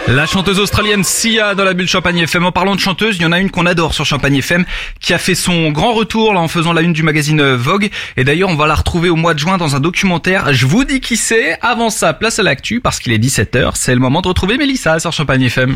La chanteuse australienne Sia dans la bulle Champagne FM. En parlant de chanteuse, il y en a une qu'on adore sur Champagne FM qui a fait son grand retour là en faisant la une du magazine Vogue. Et d'ailleurs, on va la retrouver au mois de juin dans un documentaire. Je vous dis qui c'est. Avant ça, place à l'actu parce qu'il est 17h. C'est le moment de retrouver Mélissa sur Champagne FM.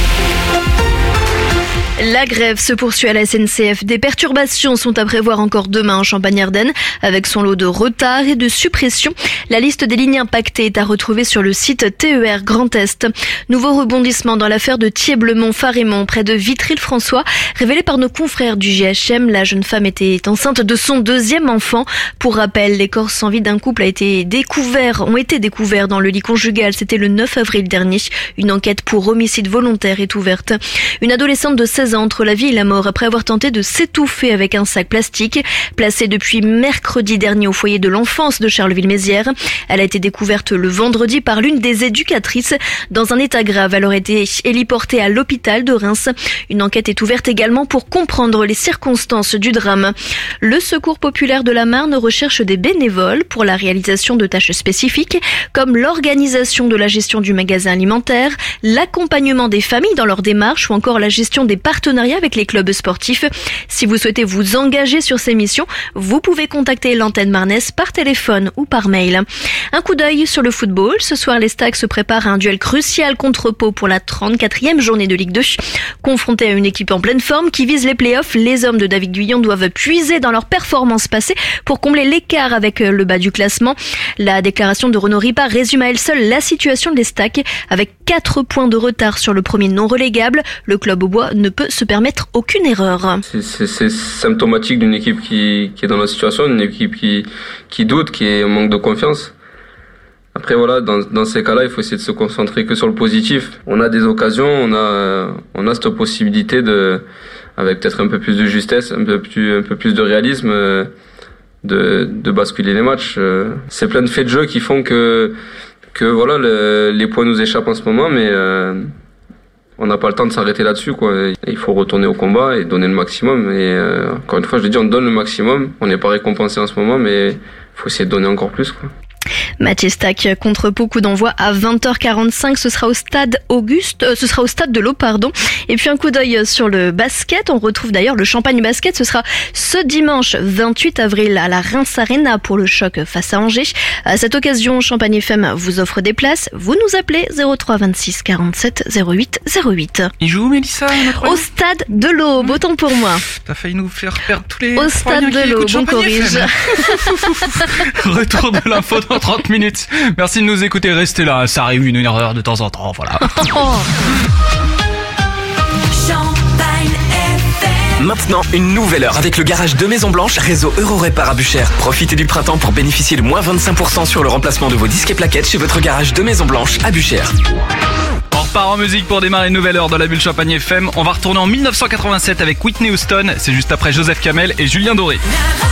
La grève se poursuit à la SNCF. Des perturbations sont à prévoir encore demain en Champagne-Ardenne, avec son lot de retards et de suppressions. La liste des lignes impactées est à retrouver sur le site TER Grand Est. Nouveau rebondissement dans l'affaire de Thiéblemont-Farémont, près de Vitry-le-François, révélé par nos confrères du GHM. La jeune femme était enceinte de son deuxième enfant. Pour rappel, les corps sans vie d'un couple ont été découverts dans le lit conjugal. C'était le 9 avril dernier. Une enquête pour homicide volontaire est ouverte. Une adolescente de 16 ans entre la vie et la mort après avoir tenté de s'étouffer avec un sac plastique. Placée depuis mercredi dernier au foyer de l'enfance de Charleville-Mézières. Elle a été découverte le vendredi par l'une des éducatrices. Dans un état grave, elle aurait été héliportée à l'hôpital de Reims. Une enquête est ouverte également pour comprendre les circonstances du drame. Le Secours populaire de la Marne recherche des bénévoles pour la réalisation de tâches spécifiques comme l'organisation de la gestion du magasin alimentaire, l'accompagnement des familles dans leur démarche ou encore la gestion des partenariat avec les clubs sportifs. Si vous souhaitez vous engager sur ces missions, vous pouvez contacter l'antenne marnaise par téléphone ou par mail. Un coup d'œil sur le football. Ce soir, les Stags se préparent à un duel crucial contre Pau pour la 34e journée de Ligue 2. Confrontés à une équipe en pleine forme qui vise les playoffs, les hommes de David Guyon doivent puiser dans leurs performances passées pour combler l'écart avec le bas du classement. La déclaration de Renaud Ripard résume à elle seule la situation des Stags. Avec 4 points de retard sur le premier non relégable, le club aubois ne peut se permettre aucune erreur. C'est symptomatique d'une équipe qui est dans la situation, une équipe qui doute, qui est en manque de confiance. Après voilà, dans ces cas-là, il faut essayer de se concentrer que sur le positif. On a des occasions, on a cette possibilité avec peut-être un peu plus de justesse, un peu plus de réalisme, de basculer les matchs. C'est plein de faits de jeu qui font que voilà, les points nous échappent en ce moment, mais on n'a pas le temps de s'arrêter là-dessus, quoi. Il faut retourner au combat et donner le maximum. Et encore une fois, je le dis, on donne le maximum. On n'est pas récompensé en ce moment, mais il faut essayer de donner encore plus, quoi. Mathieu Stack contre Pau, coup d'envoi à 20h45. Ce sera au stade de l'Eau, pardon. Et puis un coup d'œil sur le basket. On retrouve d'ailleurs le Champagne Basket. Ce sera ce dimanche 28 avril à la Reims Arena pour le choc face à Angers. À cette occasion, Champagne FM vous offre des places. Vous nous appelez 03 26 47 08 08. Il joue où, Mélissa? Au stade de l'Eau. Autant pour moi. T'as failli nous faire perdre tous les... Au stade de l'Eau, bon corrige. Retour de l'info dans 30 minutes. Merci de nous écouter, restez là, ça arrive une erreur de temps en temps, voilà. Maintenant, une nouvelle heure avec le garage de Maison Blanche, réseau Eurorépar à Buchères. Profitez du printemps pour bénéficier de moins 25% sur le remplacement de vos disques et plaquettes chez votre garage de Maison Blanche à Buchères. On repart en musique pour démarrer une nouvelle heure dans la bulle Champagne FM. On va retourner en 1987 avec Whitney Houston, c'est juste après Joseph Kamel et Julien Doré.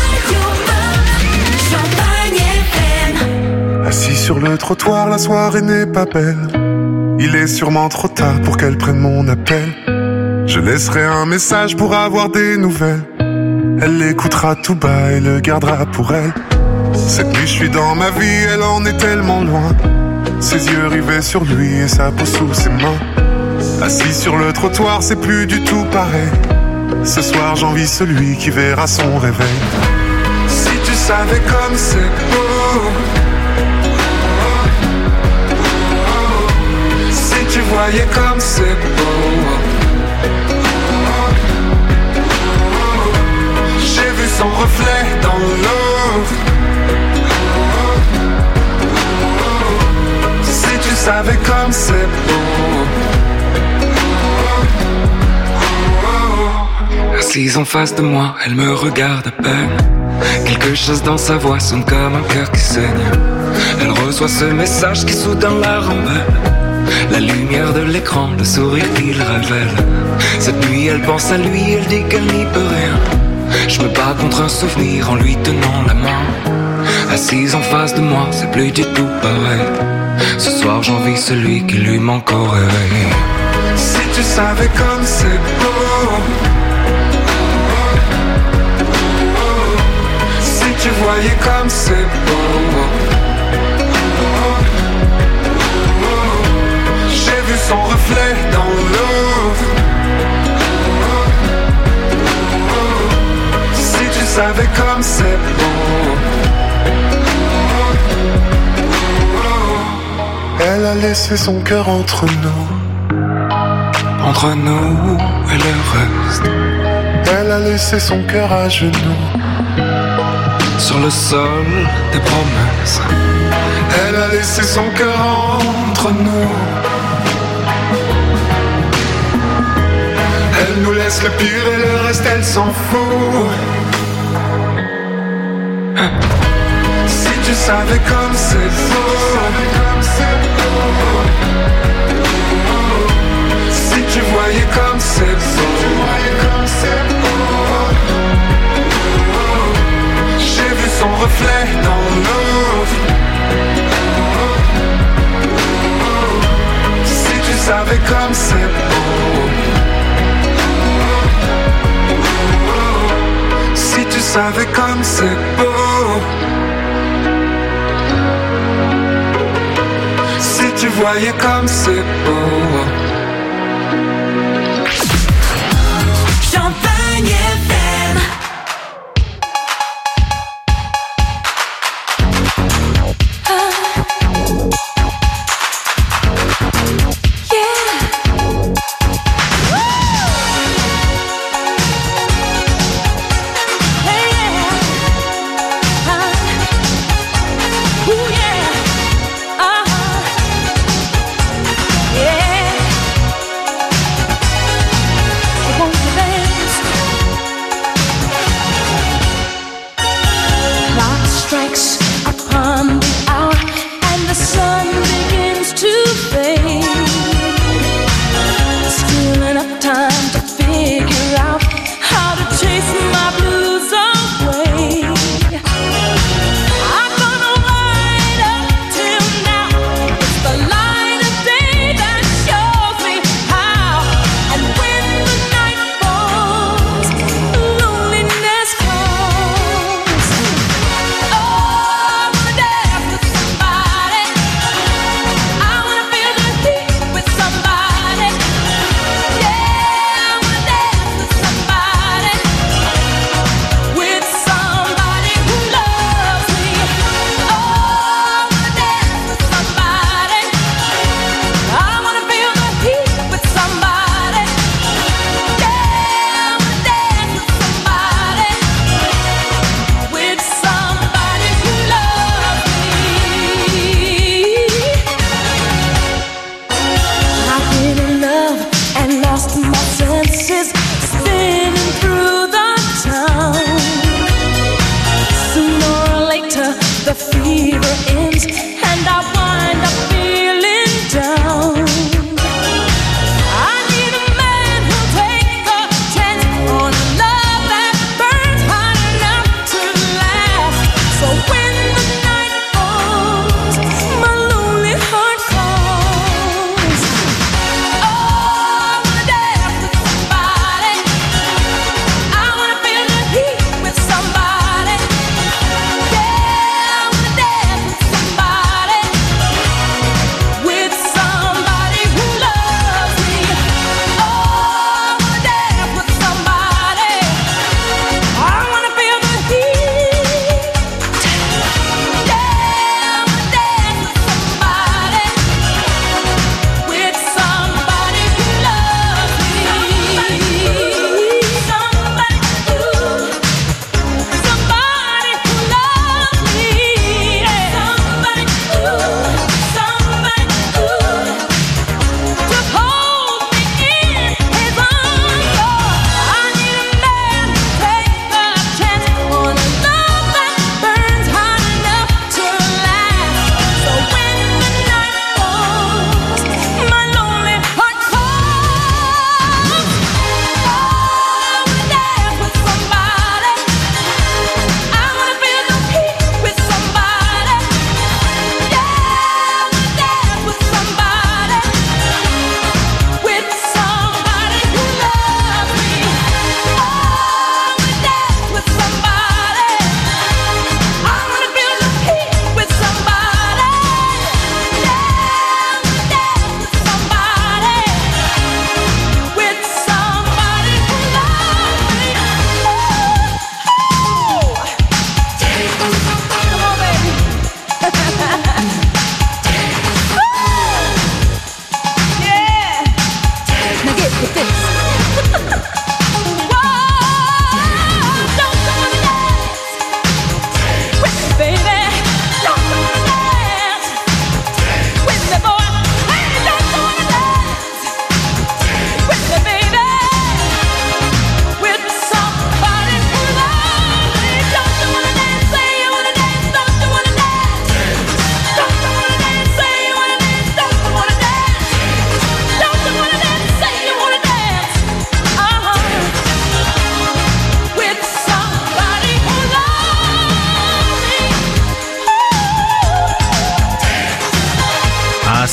Assis sur le trottoir, la soirée n'est pas belle. Il est sûrement trop tard pour qu'elle prenne mon appel. Je laisserai un message pour avoir des nouvelles. Elle l'écoutera tout bas et le gardera pour elle. Cette nuit je suis dans ma vie, elle en est tellement loin. Ses yeux rivés sur lui et sa peau sous ses mains. Assis sur le trottoir, c'est plus du tout pareil. Ce soir j'envie celui qui verra son réveil. Si tu savais comme c'est beau, tu voyais comme c'est beau. J'ai vu son reflet dans l'eau. Si tu savais comme c'est beau. Assise en face de moi, elle me regarde à peine. Quelque chose dans sa voix sonne comme un cœur qui saigne. Elle reçoit ce message qui soudain la rembelle. La lumière de l'écran, le sourire qu'il révèle. Cette nuit elle pense à lui, elle dit qu'elle n'y peut rien. Je me bats contre un souvenir en lui tenant la main. Assise en face de moi, c'est plus du tout pareil. Ce soir j'envie celui qui lui manque au réveil. Si tu savais comme c'est beau. Si tu voyais comme c'est beau. J'ai vu son reflet dans l'eau. Si tu savais comme c'est beau. Elle a laissé son cœur entre nous. Entre nous et le reste. Elle a laissé son cœur à genoux. Sur le sol des promesses. Elle a laissé son cœur entre nous. Elle nous laisse le pire et le reste elle s'en fout. Si tu savais comme c'est beau. Si tu voyais comme c'est beau. J'ai vu son reflet dans l'eau. Si tu savais comme c'est beau. Si tu savais comme c'est beau. Si tu voyais comme c'est beau. Champagne FM.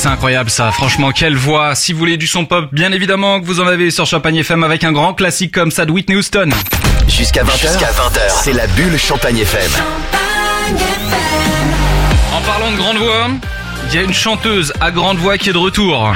c'est incroyable ça, franchement quelle voix. Si vous voulez du son pop, bien évidemment que vous en avez sur Champagne FM avec un grand classique comme ça de Whitney Houston. Jusqu'à 20h, c'est la bulle Champagne FM. En parlant de grande voix, il y a une chanteuse à grande voix qui est de retour.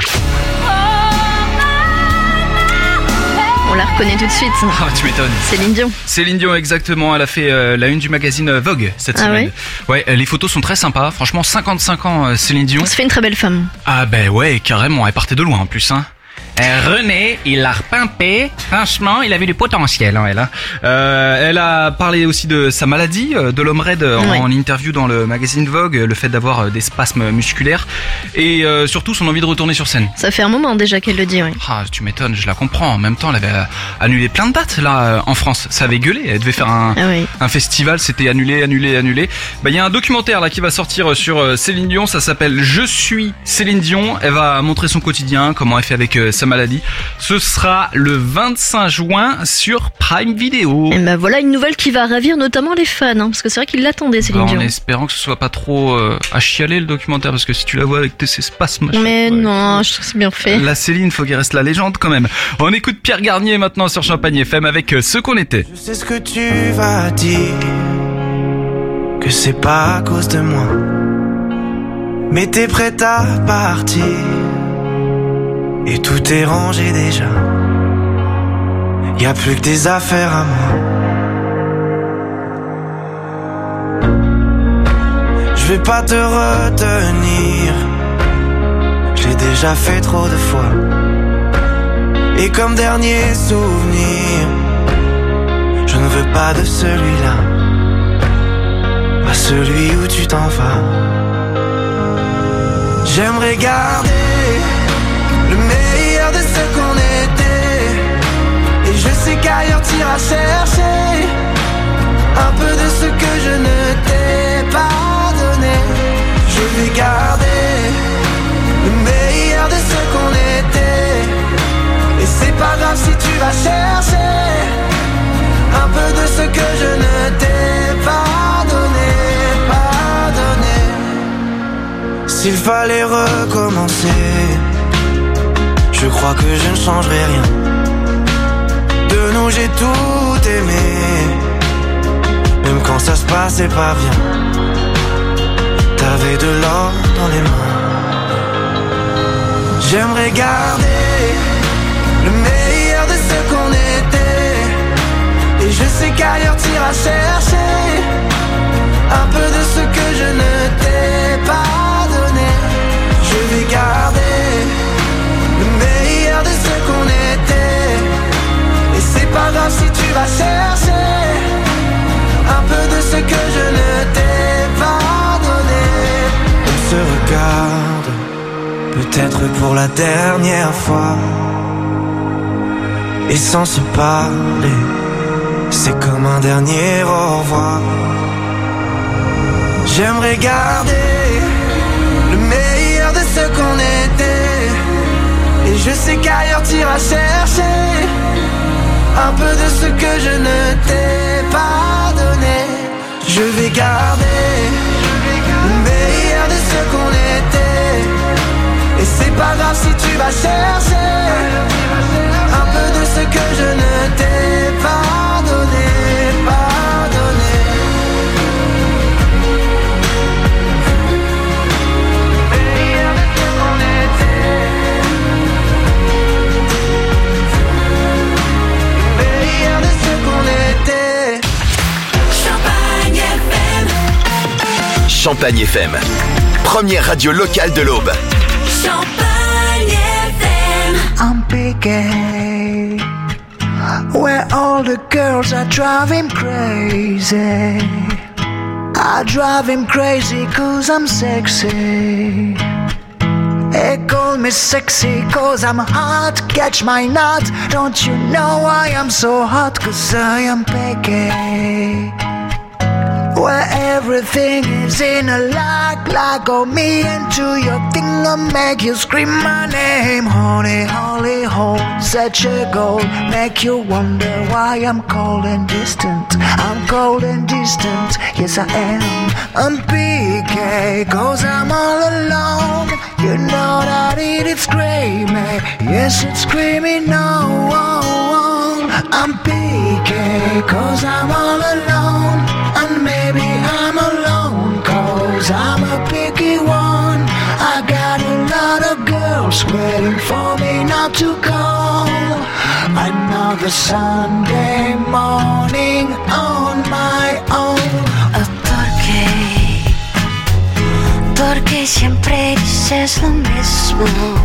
On la reconnaît tout de suite. Ah, tu m'étonnes. Céline Dion. Céline Dion, exactement. Elle a fait la une du magazine Vogue cette semaine. Ouais, les photos sont très sympas. Franchement, 55 ans, Céline Dion. Ça fait une très belle femme. Ah ben ouais, carrément. Elle partait de loin en plus, hein. René, il l'a repimpé. Franchement, il avait du potentiel, hein, elle. Elle a parlé aussi de sa maladie, de l'homme raide, en interview dans le magazine Vogue, le fait d'avoir des spasmes musculaires et surtout son envie de retourner sur scène. Ça fait un moment déjà qu'elle le dit, oui. Ah, tu m'étonnes, je la comprends. En même temps, elle avait annulé plein de dates là en France. Ça avait gueulé. Elle devait faire un festival, c'était annulé. Bah, il y a un documentaire là qui va sortir sur Céline Dion. Ça s'appelle Je suis Céline Dion. Elle va montrer son quotidien, comment elle fait avec sa maladie. Ce sera le 25 juin sur Prime Video. Et ben voilà une nouvelle qui va ravir notamment les fans, hein, parce que c'est vrai qu'ils l'attendaient, Céline Dion. En espérant que ce soit pas trop à chialer le documentaire, parce que si tu la vois avec ses spasmes... Mais non, je trouve que c'est bien fait. La Céline, faut qu'elle reste la légende quand même. On écoute Pierre Garnier maintenant sur Champagne FM avec Ce qu'on était. Je sais ce que tu vas dire, que c'est pas à cause de moi, mais t'es prête à partir et tout est rangé déjà. Y a plus que des affaires à moi. Je vais pas te retenir, je l'ai déjà fait trop de fois. Et comme dernier souvenir, je ne veux pas de celui-là, pas celui où tu t'en vas. J'aimerais garder le meilleur de ce qu'on était, et je sais qu'ailleurs t'iras chercher un peu de ce que je ne t'ai pas donné. Je vais garder le meilleur de ce qu'on était, et c'est pas grave si tu vas chercher un peu de ce que je ne t'ai pas donné, pas donné. S'il fallait recommencer, je crois que je ne changerai rien. De nous j'ai tout aimé, même quand ça se passait pas bien. T'avais de l'or dans les mains. J'aimerais garder le meilleur de ce qu'on était, et je sais qu'ailleurs t'iras chercher un peu de ce que je ne t'ai pas donné. Je vais garder le meilleur de ce qu'on était, et c'est pas grave si tu vas chercher un peu de ce que je ne t'ai pas donné. On se regarde, peut-être pour la dernière fois, et sans se parler, c'est comme un dernier au revoir. J'aimerais garder le meilleur de ce qu'on était, et je sais qu'ailleurs t'iras chercher un peu de ce que je ne t'ai pas donné. Je vais garder le meilleur de ce qu'on était, et c'est pas grave si tu vas chercher un peu de ce que je ne t'ai pas donné, pas donné. Meilleur de ce qu'on était, meilleur de ce qu'on était. Champagne FM. Champagne FM, première radio locale de l'Aube. Champagne FM. I'm picking where all the girls are driving crazy. I drive him crazy cause I'm sexy. They call me sexy cause I'm hot. Catch my nut. Don't you know I am so hot? Cause I am picky where everything is in a lock on me into your finger, make you scream my name. Honey, holy hole, such a goal, make you wonder why I'm cold and distant. I'm cold and distant, yes I am. I'm PK, cause I'm all alone. You know that it's screaming, yes it's screaming no. I'm PK, cause I'm all alone. And maybe I'm alone, cause I'm a picky one. I got a lot of girls waiting for me not to call. Another Sunday morning on my own. Porque siempre dices lo mismo.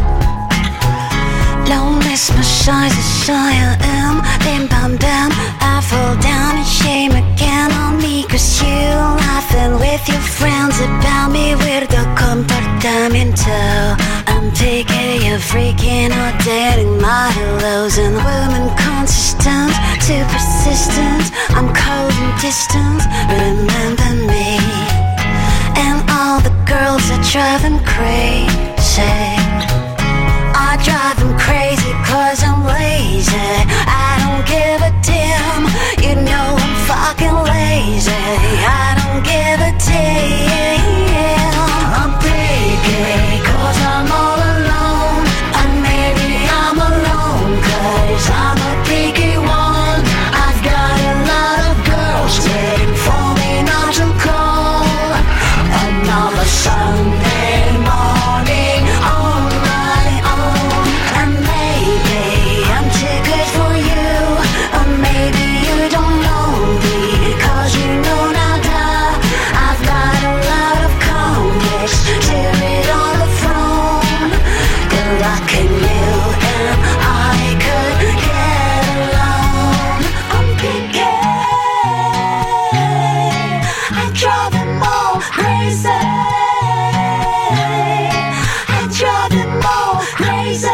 Lo mismo soy I am. Bim bam bam, I fall down and shame again on me. Cause you laughing with your friends about me. Weirdo comportamiento. I'm taking you freaking out, dating my hellos. And women consistent, too persistent. I'm cold and distant, remember me. And all the girls that drive him crazy. I drive him crazy cause I'm lazy. I don't give a damn. You know I'm fucking lazy. I don't give a damn. I'm picky cause I'm all alone. And maybe I'm alone cause I'm a picky one. I've got a lot of girls waiting for me not to call. Another Sunday morning on my own. And maybe I'm too good for you. Or maybe you don't know me, cause you know nada. I've got a lot of comics to read on the phone. Good luck in you and I could get along. I'm picky, I drive them all crazy. I drive them all crazy.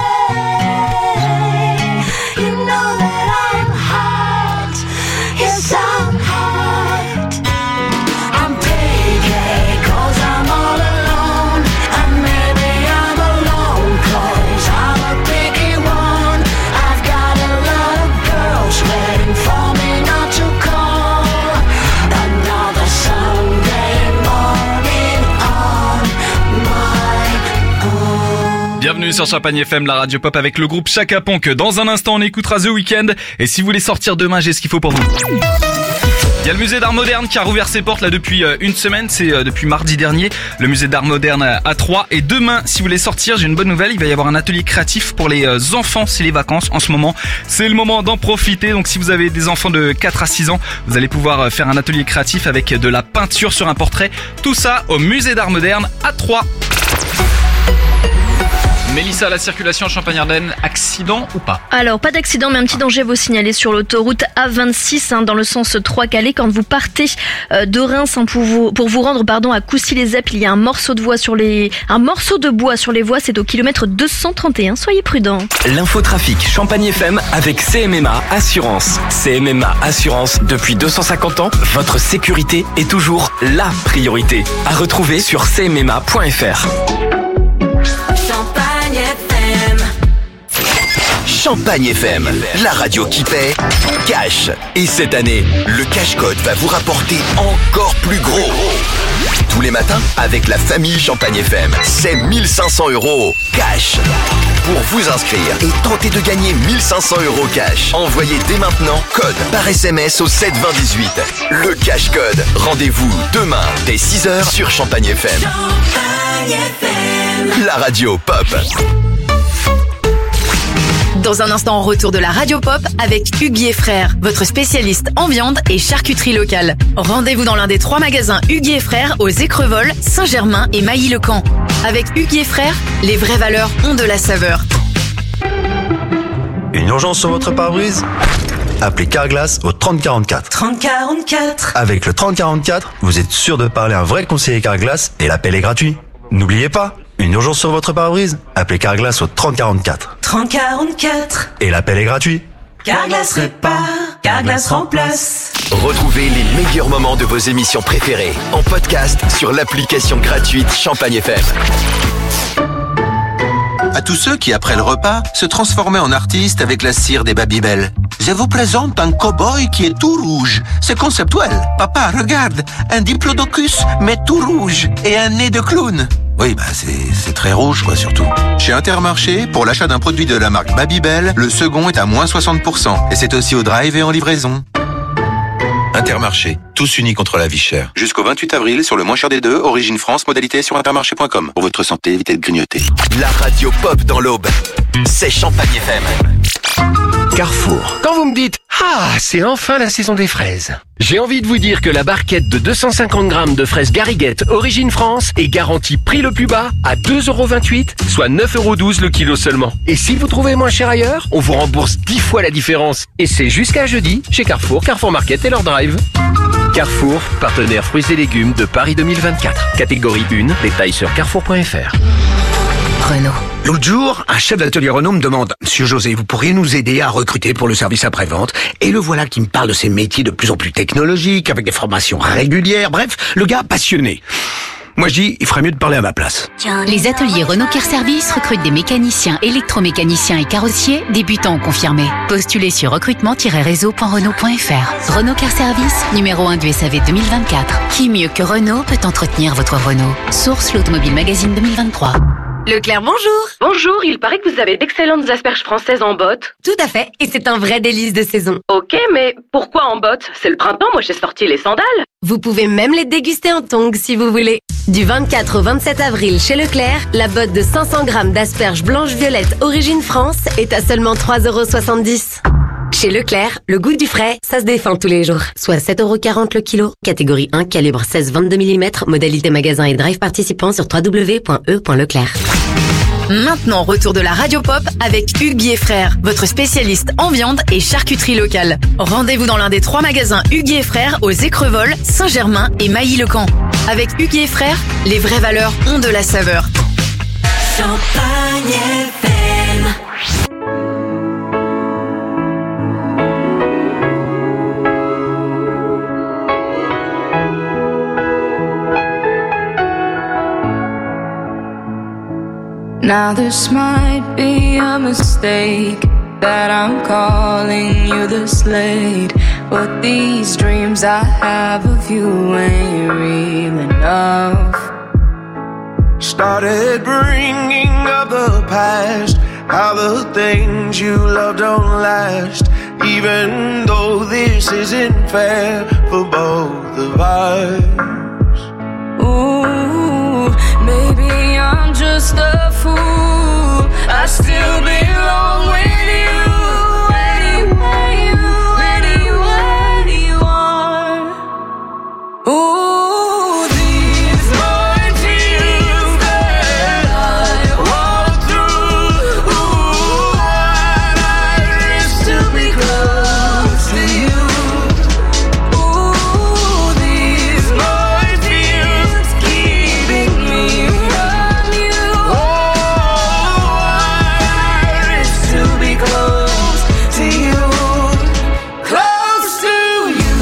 You know that I'm hot. Yes, I'm hot. I'm picky cause I'm all alone. And maybe I'm alone cause I'm a picky one. I've got a lot of girls waiting for me not to call. Another Sunday morning on my own. Bienvenue sur Champagne FM, la radio pop avec le groupe Chaka Ponk. Dans un instant, on écoutera The Weeknd. Et si vous voulez sortir demain, j'ai ce qu'il faut pour vous. Il y a le musée d'art moderne qui a rouvert ses portes là depuis une semaine, c'est depuis mardi dernier, le musée d'art moderne à Troyes. Et demain, si vous voulez sortir, j'ai une bonne nouvelle, il va y avoir un atelier créatif pour les enfants, c'est les vacances en ce moment. C'est le moment d'en profiter, donc si vous avez des enfants de 4 à 6 ans, vous allez pouvoir faire un atelier créatif avec de la peinture sur un portrait. Tout ça au musée d'art moderne à Troyes. Mélissa, la circulation en Champagne-Ardenne, accident ou pas? Alors, pas d'accident, mais un petit danger vous signaler sur l'autoroute A26, dans le sens Troyes-Calais. Quand vous partez de Reims pour vous rendre à Coucy-les-Eppes, il y a un morceau de bois sur les voies, c'est au kilomètre 231. Soyez prudents. L'infotrafic Champagne FM avec CMMA Assurance. CMMA Assurance, depuis 250 ans, votre sécurité est toujours la priorité. À retrouver sur cmma.fr. Champagne FM. Champagne FM, la radio qui paie cash. Et cette année, le cash code va vous rapporter encore plus gros. Tous les matins, avec la famille Champagne FM, c'est 1500 € cash. Pour vous inscrire et tenter de gagner 1500 € cash, envoyez dès maintenant code par SMS au 72018. Le cash code. Rendez-vous demain dès 6h sur Champagne FM. Champagne FM. La radio pop. Dans un instant, retour de la radio pop avec Hugues Frères, votre spécialiste en viande et charcuterie locale. Rendez-vous dans l'un des 3 magasins Hugues Frères aux Écrevols, Saint-Germain et Mailly-le-Camp. Avec Hugues Frères, les vraies valeurs ont de la saveur. Une urgence sur votre pare-brise ? Appelez Carglass au 3044. 3044. Avec le 3044, vous êtes sûr de parler à un vrai conseiller Carglass et l'appel est gratuit. N'oubliez pas, une urgence sur votre pare-brise ? Appelez Carglass au 3044. 3044. Et l'appel est gratuit. Carglass répare, Carglass remplace. Retrouvez les meilleurs moments de vos émissions préférées en podcast sur l'application gratuite Champagne FM. À tous ceux qui, après le repas, se transformaient en artistes avec la cire des Babybel. Je vous présente un cow-boy qui est tout rouge. C'est conceptuel. Papa, regarde, un diplodocus, mais tout rouge, et un nez de clown. Oui, c'est très rouge, quoi, surtout. Chez Intermarché, pour l'achat d'un produit de la marque Babybel, le second est à moins 60%. Et c'est aussi au drive et en livraison. Intermarché, tous unis contre la vie chère. Jusqu'au 28 avril, sur le moins cher des deux, Origine France, modalité sur intermarché.com. Pour votre santé, évitez de grignoter. La radio pop dans l'aube, c'est Champagne FM. Carrefour. Quand vous me dites « Ah, c'est enfin la saison des fraises », j'ai envie de vous dire que la barquette de 250 grammes de fraises Garriguette Origine France est garantie prix le plus bas à 2,28 €, soit 9,12 € le kilo seulement. Et si vous trouvez moins cher ailleurs, on vous rembourse 10 fois la différence. Et c'est jusqu'à jeudi chez Carrefour, Carrefour Market et leur drive. Carrefour, partenaire fruits et légumes de Paris 2024. Catégorie 1, détails sur carrefour.fr. Renault. L'autre jour, un chef d'atelier Renault me demande « Monsieur José, vous pourriez nous aider à recruter pour le service après-vente ?» Et le voilà qui me parle de ces métiers de plus en plus technologiques, avec des formations régulières, bref, le gars passionné. Moi je dis, il ferait mieux de parler à ma place. Les ateliers Renault Care Service recrutent des mécaniciens, électromécaniciens et carrossiers, débutants ou confirmés. Postulez sur recrutement-réseau.renault.fr. Renault Care Service, numéro 1 du SAV 2024. Qui mieux que Renault peut entretenir votre Renault? Source l'Automobile Magazine 2023. Leclerc, bonjour. Bonjour, il paraît que vous avez d'excellentes asperges françaises en botte. Tout à fait, et c'est un vrai délice de saison. Ok, mais pourquoi en botte? C'est le printemps, moi j'ai sorti les sandales. Vous pouvez même les déguster en tongs si vous voulez. Du 24 au 27 avril chez Leclerc, la botte de 500 grammes d'asperges blanches-violettes Origine France est à seulement 3,70 €. Chez Leclerc, le goût du frais, ça se défend tous les jours. Soit 7,40 € le kilo. Catégorie 1, calibre 16-22 mm. Modalité magasin et drive participant sur www.e.leclerc. Maintenant, retour de la radio pop avec Hugues et Frères, votre spécialiste en viande et charcuterie locale. Rendez-vous dans l'un des 3 magasins Hugues et Frères aux Écrevols, Saint-Germain et Mailly-le-Camp. Avec Hugues et Frères, les vraies valeurs ont de la saveur. Champagne FM. Now this might be a mistake that I'm calling you this late, but these dreams I have of you ain't real enough. Started bringing up the past, how the things you love don't last, even though this isn't fair for both of us. Ooh, maybe I'm just a fool, I still belong with you, anywhere you are. Ooh, these minefields that I walk through, ooh, I'd risk to be close to you. Ooh, these minefields keeping me from you. Oh, I'd risk to be close to you. Close to you.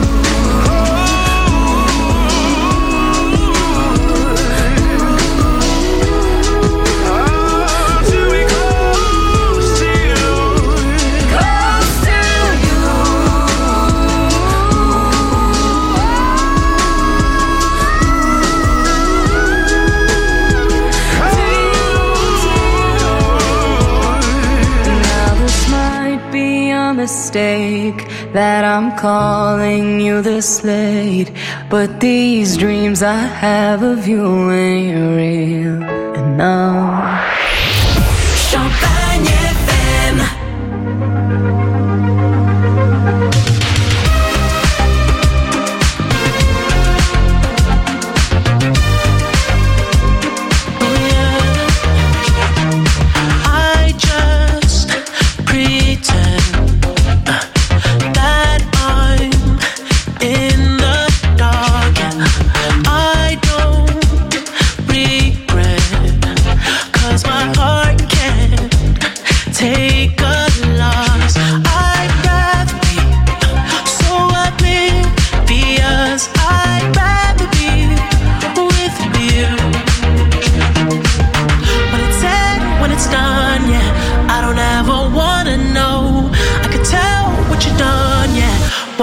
Now this might be a mistake that I'm calling you this late, but these dreams I have of you ain't real enough. Champagne FM. I just pretend that I'm in the dark. I don't regret, 'cause my heart can't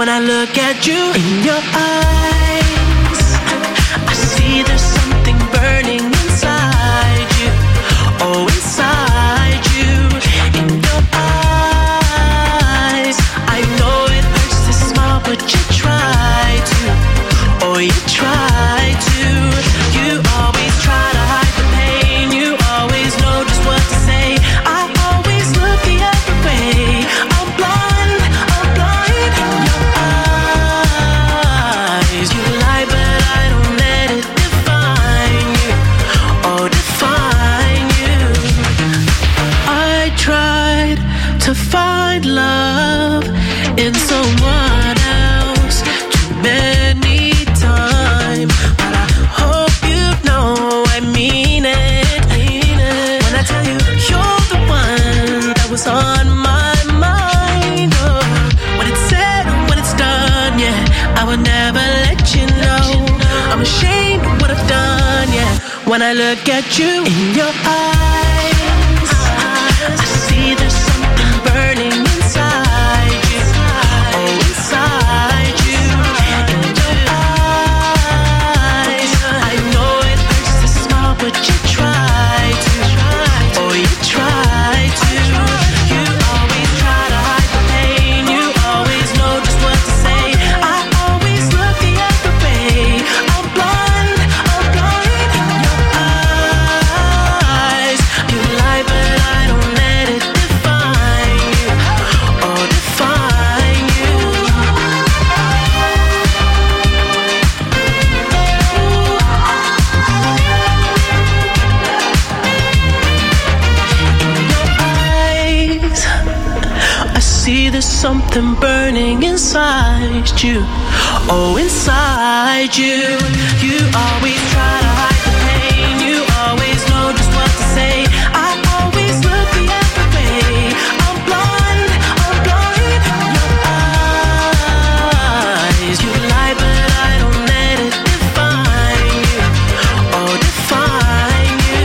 I look at you in your eyes, I see there's something burning inside you. Oh, inside you, in your eyes. I know it hurts to smile, but you try to. Oh, you try to. You always try to hide the pain. You always know just what to say. I always look the other way. I'm blind in your eyes. You lie, but I don't let it define you. Oh, define you. I tried to find love in someone else too many times, but I hope you know I mean it. When I tell you you're the one that was on my mind. Oh, when it's said or when it's done, yeah, I would never let you know. I'm ashamed of what I've done, yeah. When I look at you in your eyes, I see there's something burning inside you. Oh, inside you, in your eyes. I know it hurts to smile, but you try to. Oh, you try to. You always try to hide the pain. You always know just what to say. I always look the other way. I'm blind in your eyes. You lie, but I don't let it define you. Oh, define you. Eyes, I see there's something burning inside you. Oh, inside you. You always try to hide the pain. You always know just what to say. I always look the other way. I'm blind in your eyes. You lie, but I don't let it define you. Oh, define you.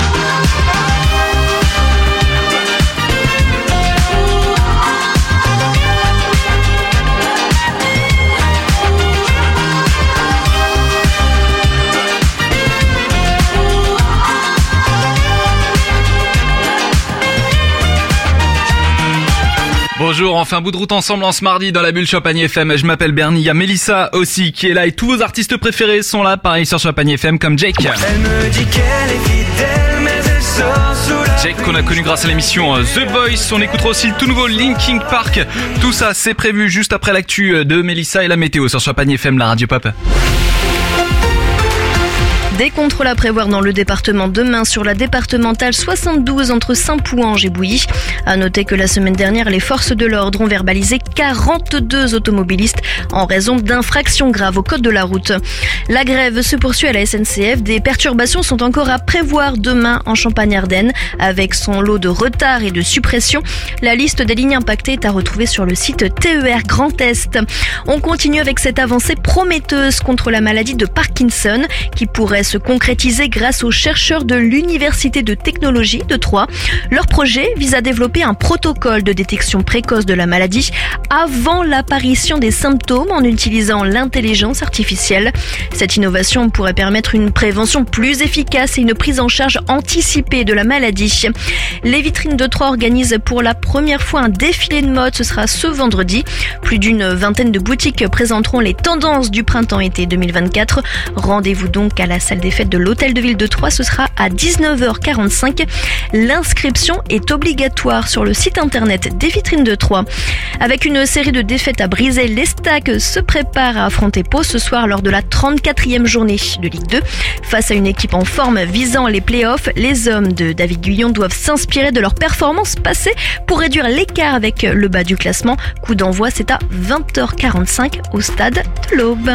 Bonjour, on fait un bout de route ensemble en ce mardi dans la bulle Champagne FM. Je m'appelle Bernie, il y a Mélissa aussi qui est là et tous vos artistes préférés sont là, pareil sur Champagne FM comme Jake. Elle me dit qu'elle est fidèle, mais elle sort sous la Jake qu'on a connu grâce à l'émission The Voice. On écoutera aussi le tout nouveau Linkin Park. Tout ça c'est prévu juste après l'actu de Mélissa et la météo sur Champagne FM, la radio pop. Des contrôles à prévoir dans le département demain sur la départementale 72 entre Saint-Pouange et Bouilly. À noter que la semaine dernière, les forces de l'ordre ont verbalisé 42 automobilistes en raison d'infractions graves au code de la route. La grève se poursuit à la SNCF. Des perturbations sont encore à prévoir demain en Champagne-Ardenne avec son lot de retards et de suppressions. La liste des lignes impactées est à retrouver sur le site TER Grand Est. On continue avec cette avancée prometteuse contre la maladie de Parkinson qui pourrait se concrétiser grâce aux chercheurs de l'Université de technologie de Troyes. Leur projet vise à développer un protocole de détection précoce de la maladie avant l'apparition des symptômes en utilisant l'intelligence artificielle. Cette innovation pourrait permettre une prévention plus efficace et une prise en charge anticipée de la maladie. Les vitrines de Troyes organisent pour la première fois un défilé de mode. Ce sera ce vendredi. Plus d'une vingtaine de boutiques présenteront les tendances du printemps-été 2024. Rendez-vous donc à la salle des fêtes de l'Hôtel de Ville de Troyes. Ce sera à 19h45. L'inscription est obligatoire sur le site internet des vitrines de Troyes. Avec une série de défaites à briser, les Stacks se préparent à affronter Pau ce soir lors de la 34e journée de Ligue 2. Face à une équipe en forme visant les playoffs, les hommes de David Guyon doivent s'inspirer de leur performance passée pour réduire l'écart avec le bas du classement. Coup d'envoi, c'est à 20h45 au stade de l'Aube.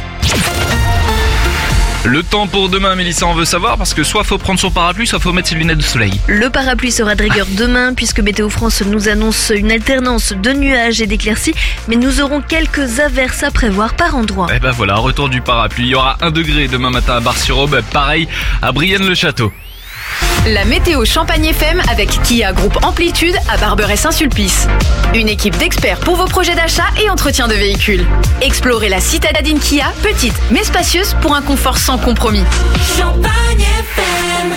Le temps pour demain, Mélissa, on veut savoir parce que soit faut prendre son parapluie, soit faut mettre ses lunettes de soleil. Le parapluie sera de rigueur demain puisque Météo France nous annonce une alternance de nuages et d'éclaircies, mais nous aurons quelques averses à prévoir par endroit. Et ben voilà, retour du parapluie. Il y aura 1 degré demain matin à Bar-sur-Aube, pareil à Brienne-le-Château. La météo Champagne FM avec Kia Groupe Amplitude à Barberet-Saint-Sulpice. Une équipe d'experts pour vos projets d'achat et entretien de véhicules. Explorez la citadine Kia, petite mais spacieuse pour un confort sans compromis. Champagne FM.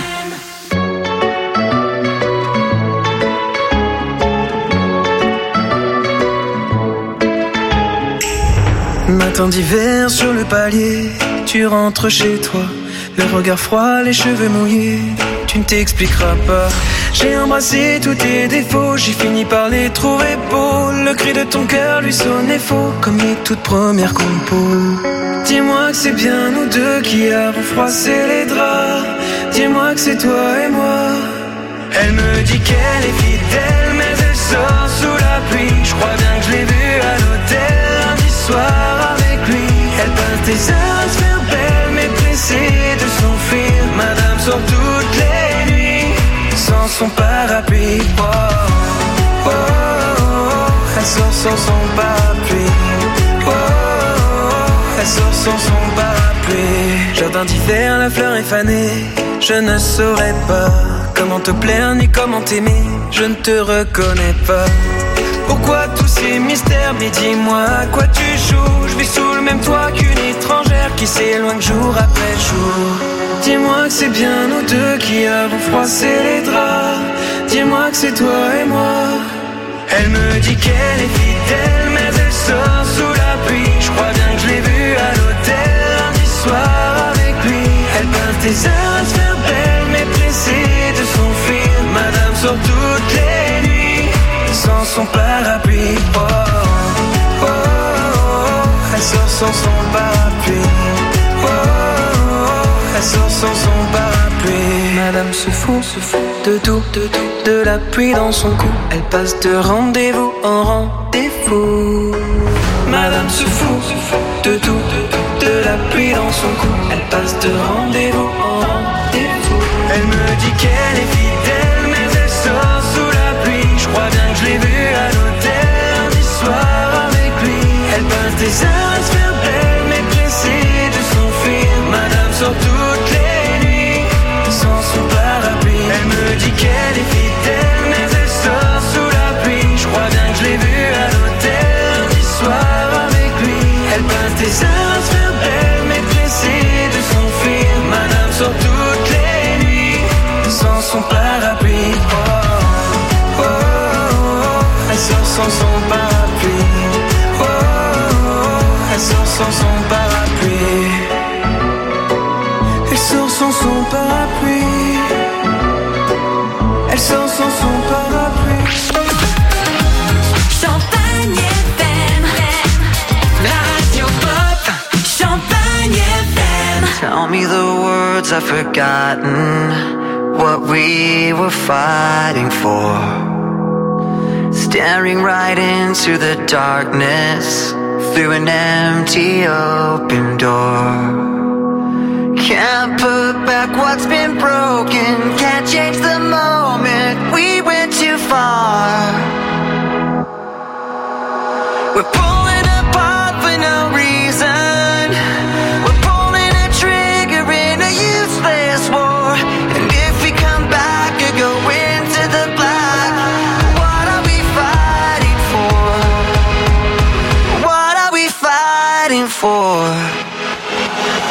Matin d'hiver sur le palier, tu rentres chez toi, le regard froid, les cheveux mouillés, tu ne t'expliqueras pas. J'ai embrassé tous tes défauts, j'ai fini par les trouver beaux. Le cri de ton cœur lui sonnait faux, comme les toutes premières compos. Dis-moi que c'est bien nous deux qui avons froissé les draps. Dis-moi que c'est toi et moi. Elle me dit qu'elle est fidèle, mais elle sort sous la pluie. Je crois bien que je l'ai vue à l'hôtel lundi soir avec lui. Elle passe des heures à se faire belle, mais pressée de s'enfuir. Madame sort toutes les nuits sans son parapluie. Oh, oh, oh, oh. Elle sort sans son parapluie. Oh, oh, oh. Elle sort sans son parapluie. Jardin d'hiver, la fleur est fanée. Je ne saurais pas comment te plaire ni comment t'aimer. Je ne te reconnais pas. Pourquoi tous ces mystères? Mais dis-moi à quoi tu joues. Je vis sous le même toit qu'une étrangère qui s'éloigne jour après jour. Dis-moi que c'est bien nous deux qui avons froissé les draps. Dis-moi que c'est toi et moi. Elle me dit qu'elle est fidèle, mais elle sort sous la pluie. Je crois bien que je l'ai vue à l'hôtel lundi soir avec lui. Elle passe des heures à se faire belle, mais pressée de s'enfuir. Madame sort toutes les nuits sans son parapluie. Oh, oh, oh, oh. Elle sort sans son parapluie. Oh, oh, oh. Elle sort sans son parapluie. Madame se fout de tout, de la pluie dans son cou. Elle passe de rendez-vous en rendez-vous. Madame se fout de tout, de la pluie dans son cou. Elle passe de rendez-vous en rendez-vous. Elle me dit qu'elle est fidèle, mais elle sort sous la pluie. Je crois bien que je l'ai vue à l'hôtel lundi soir avec lui. Elle passe des heures à se faire belle, mais pressée de s'enfuir. Madame sort toutes les nuits sans son parapluie. Elle me dit qu'elle est fidèle, mais elle sort sous la pluie. Je crois bien que je l'ai vue à l'hôtel lundi soir avec lui. Elle passe des heures à se faire belle, mais pressée de s'enfuir. Madame sort toutes les nuits sans son parapluie. Oh, oh, oh, oh. Elle sort sans son parapluie. Oh, oh, oh. Elle sort sans son parapluie. Elle sort sans son parapluie. Elle sort sans son parapluie. Champagne FM, la radio pop. Champagne FM. Tell me the words I've forgotten, what we were fighting for. Staring right into the darkness through an empty open door. Can't put back what's been broken, can't change the moment, we went too far. We're pulling apart for no reason. We're pulling a trigger in a useless war. And if we come back or go into the black, what are we fighting for? What are we fighting for?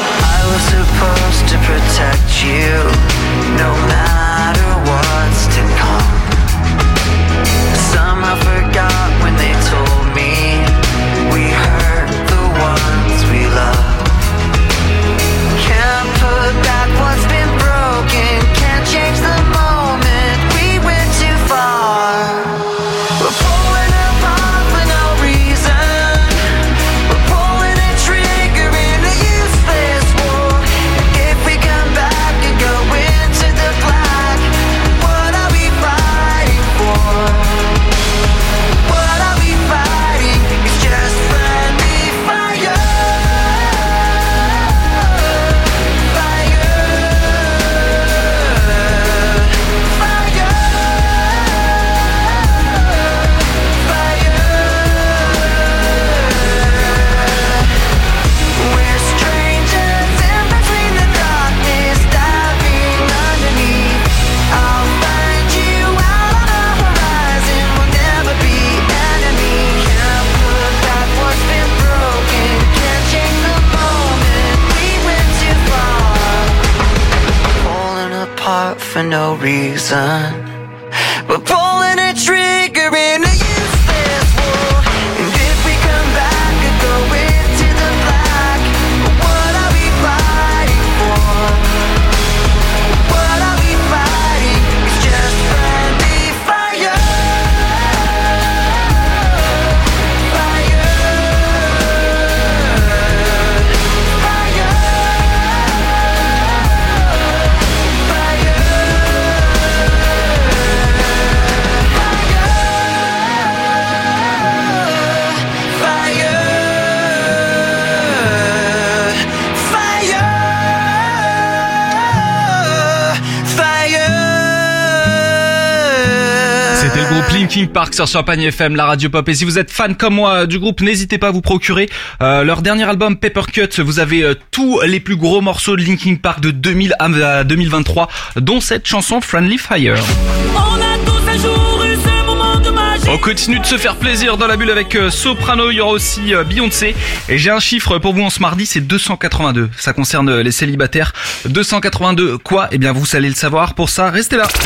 for no reason. We're pulling a trigger in a useless war. And if we come back and go into the black, what are we fighting for? What are we fighting? It's just friendly fire. C'était le groupe Linkin Park sur Champagne FM, la radio pop. Et si vous êtes fan comme moi du groupe, n'hésitez pas à vous procurer leur dernier album Papercut. Vous avez tous les plus gros morceaux de Linkin Park de 2000 à 2023, dont cette chanson Friendly Fire. On continue de se faire plaisir dans la bulle avec Soprano, il y aura aussi Beyoncé. Et j'ai un chiffre pour vous en ce mardi, c'est 282. Ça concerne les célibataires. 282 quoi? Eh bien vous allez le savoir. Pour ça, restez là.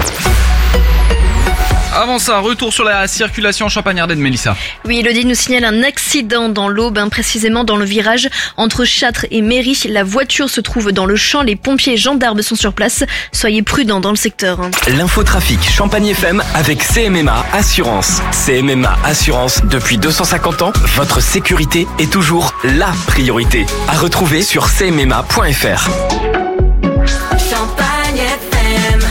Avant ça, retour sur la circulation Champagne-Ardenne, Mélissa. Oui, Elodie nous signale un accident dans l'Aube, précisément dans le virage entre Châtres et Méry. La voiture se trouve dans le champ, les pompiers et gendarmes sont sur place. Soyez prudents dans le secteur. L'infotrafic Champagne FM avec CMMA Assurance. CMMA Assurance, depuis 250 ans, votre sécurité est toujours la priorité. À retrouver sur cmma.fr. Champagne FM.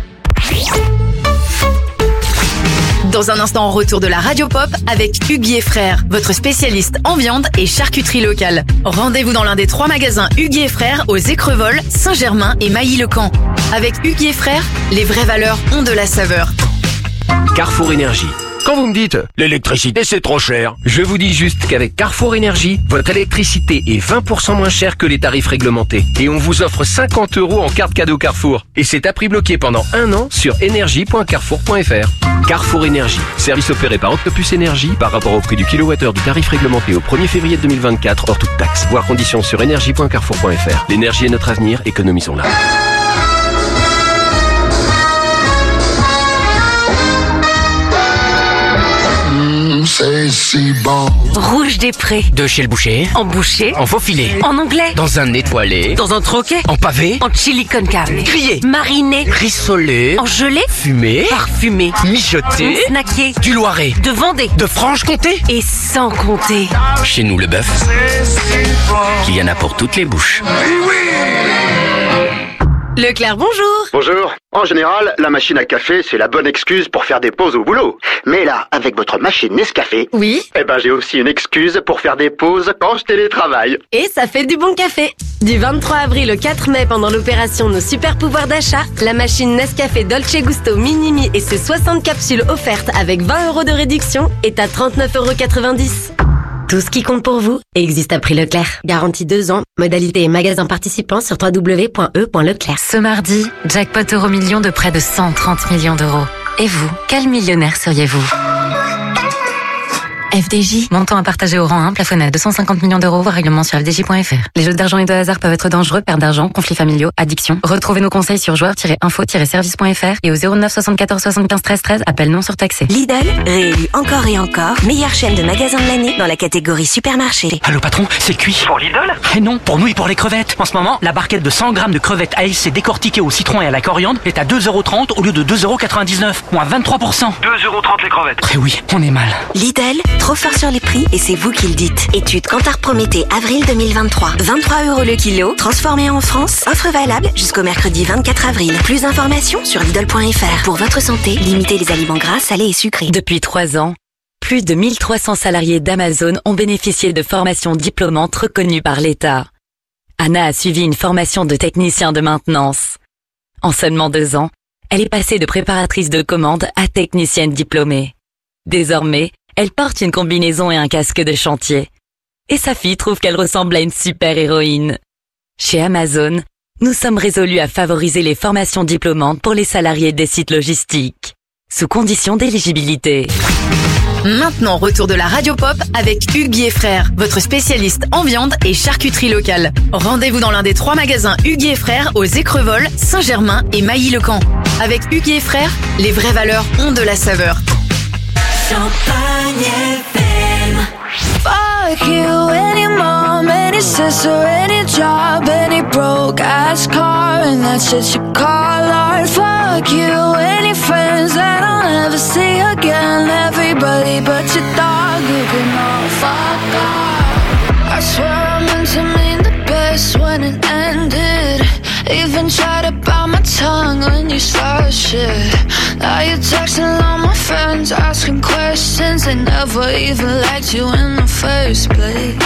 Dans un instant, retour de la Radio Pop avec Hugues Frères, votre spécialiste en viande et charcuterie locale. Rendez-vous dans l'un des 3 magasins Hugues Frères aux Écrevols, Saint-Germain et Mailly-le-Camp. Avec Hugues Frères, les vraies valeurs ont de la saveur. Carrefour Énergie. Quand vous me dites « l'électricité c'est trop cher », je vous dis juste qu'avec Carrefour Énergie, votre électricité est 20% moins chère que les tarifs réglementés. Et on vous offre 50 € en carte cadeau Carrefour. Et c'est à prix bloqué pendant 1 an sur énergie.carrefour.fr. Carrefour Énergie, service opéré par Octopus Énergie par rapport au prix du kilowattheure du tarif réglementé au 1er février 2024 hors toute taxe. Voir conditions sur énergie.carrefour.fr. L'énergie est notre avenir, économisons-la. C'est si bon. Rouge des Prés. De chez le boucher. En boucher. En faux filet. En anglais. Dans un étoilé. Dans un troquet. En pavé. En chili con carne. Grillé. Mariné. Rissolé. En gelée. Fumé. Parfumé. Mijoté. Snacké. Du Loiret. De Vendée. De Franche-Comté. Et sans compter. Chez nous, le bœuf, il y en a pour toutes les bouches. Leclerc, bonjour. Bonjour. En général, la machine à café, c'est la bonne excuse pour faire des pauses au boulot. Mais là, avec votre machine Nescafé, oui, j'ai aussi une excuse pour faire des pauses quand je télétravaille. Et ça fait du bon café. Du 23 avril au 4 mai, pendant l'opération Nos Super Pouvoirs d'achat, la machine Nescafé Dolce Gusto Minimi et ses 60 capsules offertes avec 20 € de réduction est à 39,90 €. Tout ce qui compte pour vous existe à prix Leclerc. Garantie 2 ans. Modalité et magasin participants sur www.e.leclerc. Ce mardi, jackpot Euromillions de près de 130 millions d'euros. Et vous, quel millionnaire seriez-vous ? FDJ, montant à partager au rang 1, plafonné à 250 millions d'euros, voir règlement sur fdj.fr. Les jeux d'argent et de hasard peuvent être dangereux, perte d'argent, conflits familiaux, addiction. Retrouvez nos conseils sur joueurs-info-service.fr et au 09 74 75 13 13, appel non surtaxé. Lidl, réélu encore et encore, meilleure chaîne de magasins de l'année dans la catégorie supermarché. Allô patron, c'est cuit. Pour Lidl ? Eh non, pour nous et pour les crevettes. En ce moment, la barquette de 100 grammes de crevettes ASC décortiquées au citron et à la coriandre est à 2,30 € au lieu de 2,99 €, moins 23%. 2,30 € les crevettes. Eh oui, on est mal. Lidl, trop fort sur les prix et c'est vous qui le dites. Étude Kantar Prométhée, avril 2023. 23 € le kilo, transformé en France. Offre valable jusqu'au mercredi 24 avril. Plus d'informations sur Lidl.fr. Pour votre santé, limitez les aliments gras, salés et sucrés. Depuis 3 ans, plus de 1300 salariés d'Amazon ont bénéficié de formations diplômantes reconnues par l'État. Anna a suivi une formation de technicien de maintenance. En seulement 2 ans, elle est passée de préparatrice de commande à technicienne diplômée. Désormais, elle porte une combinaison et un casque de chantier. Et sa fille trouve qu'elle ressemble à une super-héroïne. Chez Amazon, nous sommes résolus à favoriser les formations diplômantes pour les salariés des sites logistiques, sous condition d'éligibilité. Maintenant, retour de la Radio Pop avec Hugues Frères, votre spécialiste en viande et charcuterie locale. Rendez-vous dans l'un des 3 magasins Hugues Frères aux Écrevols, Saint-Germain et Mailly-le-Camp. Avec Hugues et Frères, les vraies valeurs ont de la saveur. Champagne FM. Fuck you, any mom, any sister, any job, any broke ass car, and that's shit you call art. Fuck you, any friends that I'll never see again. Everybody but your dog, you can all fuck off. I swear I meant to mean the best when it ended. Even tried to bite my tongue when you started shit. Now you're texting all my friends, asking questions. They never even liked you in the first place.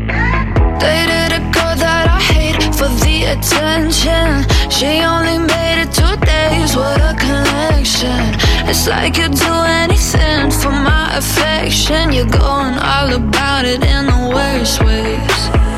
Dated a girl that I hate for the attention. She only made it 2 days, what a connection. It's like you'd do anything for my affection. You're going all about it in the worst ways.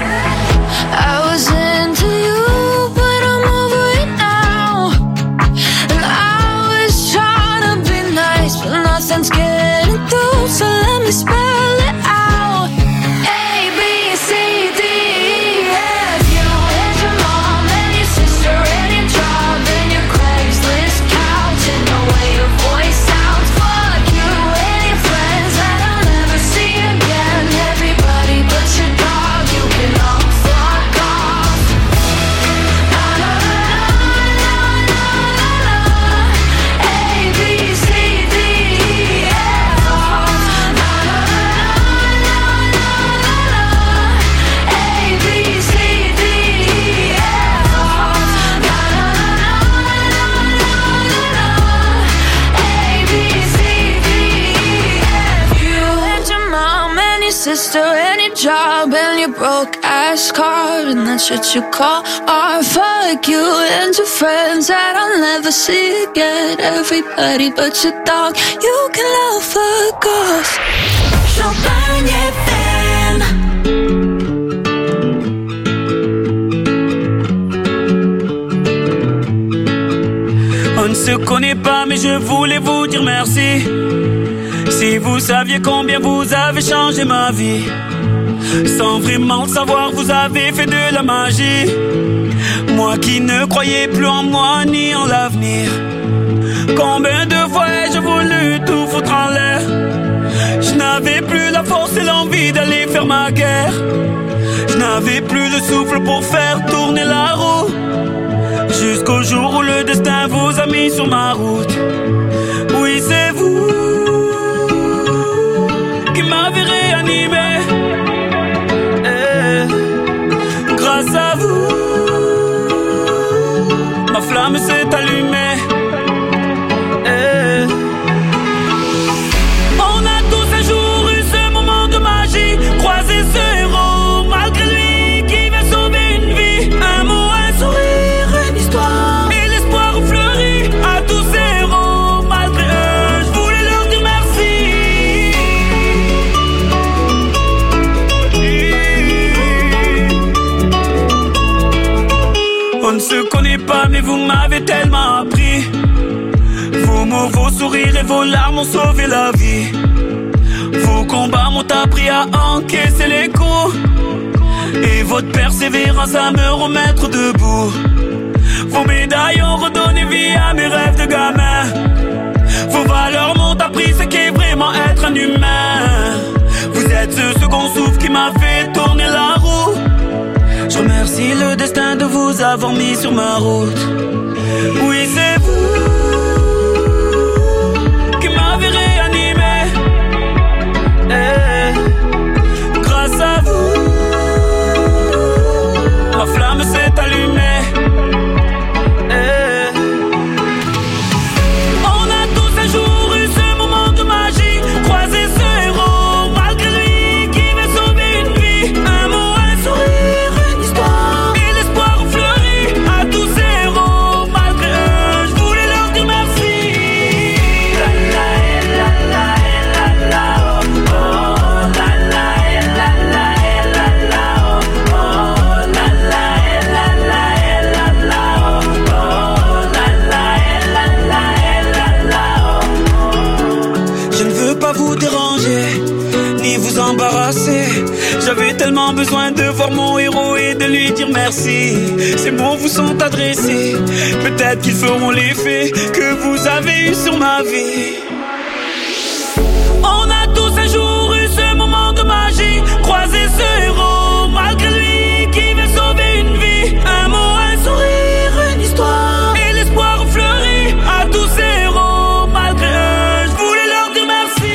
I was into you, but I'm over it now. And I was trying to be nice, but nothing's getting through, so let me spell it out. A, B, C, D, E, F. You and your mom and your sister and your job and your Craigslist couch and the way your voice sounds. Fuck you and your friends that I'll never see again. Everybody but your dog, you can all fuck off. La la la la la la la. A, B, C, D, E, F. La la la la la la la. A, B, C, D, E, F. La la la la la la la. A, B, C, D, E, F. You and your mom and your sister and your job and your broke ass car, and that's what you call art. Fuck you and your friends that I'll never see again. Everybody but your dog, you can love fuck off. Champagne FM. On ne se connaît pas, mais je voulais vous dire merci. Si vous saviez combien vous avez changé ma vie, sans vraiment le savoir, vous avez fait de la magie. Moi qui ne croyais plus en moi ni en l'avenir, combien de fois ai-je voulu tout foutre en l'air. Je n'avais plus la force et l'envie d'aller faire ma guerre. Je n'avais plus le souffle pour faire tourner la roue, jusqu'au jour où le destin vous a mis sur ma route. Oui, c'est vous qui m'avez réanimé. Grâce à vous, ma flamme s'est allumée. On a tous un jour eu ce moment de magie, croisé ce héros malgré lui qui veut sauver une vie. Un mot, un sourire, une histoire, et l'espoir fleurit à tous ces héros. Malgré eux, je voulais leur dire merci. On ne se connaît pas, mais vous m'avez tellement appris. Vos mots, vos sourires et vos larmes ont sauvé la vie. Vos combats m'ont appris à encaisser les coups, et votre persévérance à me remettre debout. Vos médailles ont redonné vie à mes rêves de gamin. Vos valeurs m'ont appris ce qu'est vraiment être un humain. Vous êtes ce second souffle qui m'a fait tourner la roue. Je remercie le destin de vous avoir mis sur ma route. Oui, c'est vous qui m'avez réanimé. Grâce à vous, ma flamme s'est allumée. On a tous un jour eu ce moment de magie, croisé ce héros malgré lui qui veut sauver une vie. Un mot, un sourire, une histoire, et l'espoir fleurit à tous ces héros. Malgré eux, je voulais leur dire merci. La la la la la la, oh oh, la la la la la la, oh oh, la la la la la la, oh oh, la la la la la, oh. Je ne veux pas vous déranger ni vous embarrasser. J'avais tellement besoin de voir mon héros et de de lui dire merci. Ces mots vous sont adressés, peut-être qu'ils feront l'effet que vous avez eu sur ma vie. On a tous un jour eu ce moment de magie, croisé ce héros malgré lui qui veut sauver une vie. Un mot, un sourire, une histoire et l'espoir fleuri à tous ces héros malgré eux. Je voulais leur dire merci.